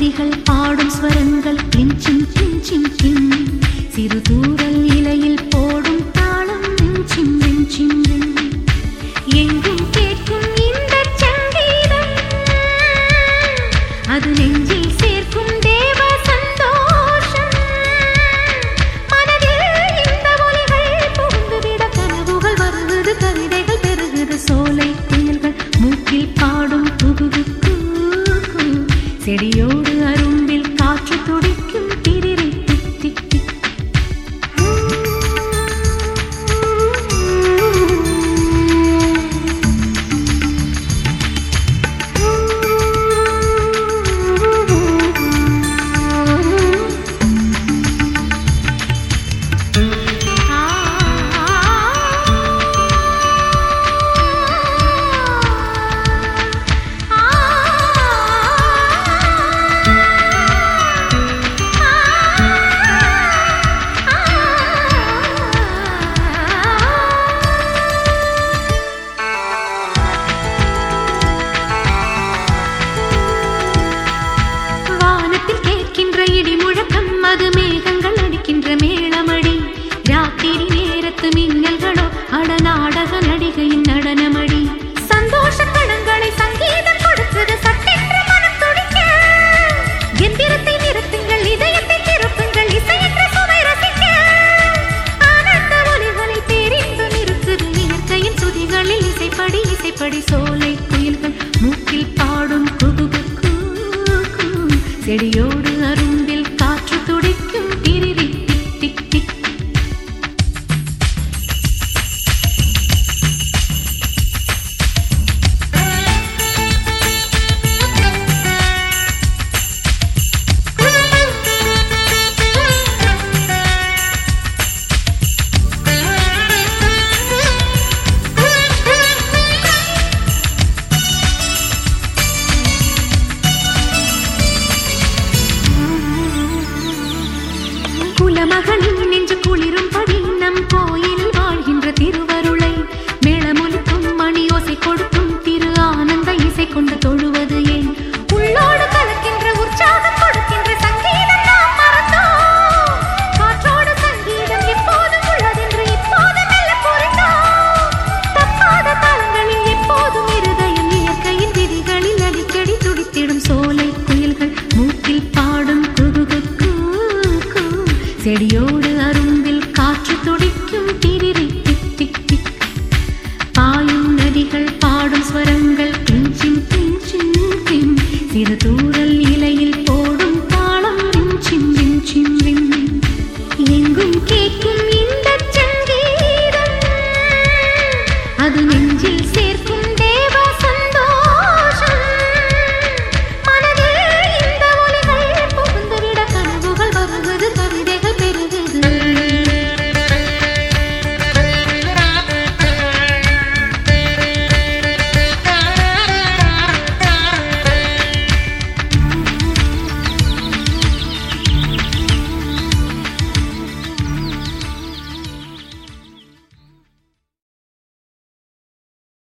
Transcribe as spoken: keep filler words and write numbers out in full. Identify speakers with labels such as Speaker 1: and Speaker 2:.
Speaker 1: நதிகள் பாடும் ஸ்வரங்கள் கிஞ்சிம் கிஞ்சிம் கிம் சிறு தூரல் இலையில் போடும் தாளம் நெஞ்சிம் நெஞ்சிம் எங்கும் கேட்கும் இந்த சங்கீதம் அது நெஞ்சில் சேர்க்கும் தேவ சந்தோஷம் மனதில் இந்த ஒலிகள் புகுந்துவிட கனவுகள் வருகுது கவிதைகள் பெருகுது சோலை குயில்கள் மூக்கில் பாடும் புகுகு செடியோடு அரும்பில் காற்று துடிக்கும் திரிரி திக் திக் திக் அது மேகங்கள் அடிக்கின்ற மேளமடி ராத்திரி நேரத்து மின்னல்களோ அட நாடக நடிகையின் நடனமடி சந்தோஷ கடங்களை சங்கீதம் கொடுத்தது சட்டென்று மனம் துடிக்க எந்திரத்தை நிறுத்துங்கள் இதயத்தை திருப்புங்கள் இசையற்ற சுவை ரசிக்க ஆனந்த ஒலிகளை பேரின்பு நிறுத்துது இயற்கையின் சுதிகளில் இசைப்படி இசைப்படி சோலை குயில்கள் மூக்கில் பாடும் குகுகு செடியோடு அரும்பில் காற்று துடிக்கும் திரிரி திக் திக் திக் குலமகளின் நெஞ்சு குளிரும்படி நம் கோயிலில் வாழ்கின்ற திருவருளை மேளமொலிக்கும் மணியோசை கொடுக்கும் திரு ஆனந்த இசை கொண்டு தொழுவது ஏன் உள்ளோடு கலக்கின்ற உற்சாகம் கொடுக்கின்ற சங்கீதம் நாம் மறந்தோம் காற்றோடு சங்கீதம் எப்போதும் உள்ளதென்று இப்போது மெல்ல புரிந்தோம் தப்பாத தாளங்களில் எப்போதும் இருதயம் இயற்கையின் விதிகளில் அடிக்கடி துடித்திடும் சோலை குயில்கள் மூக்கில் பாடும் குகுகு செடியோடு அரும்பில் காற்று துடிக்கும் திரிரி திக் திக் திக் பாயும் நதிகள் பாடும் ஸ்வரங்கள் கிஞ்சிம் கிஞ்சிம் கிம் சிறு தூரல்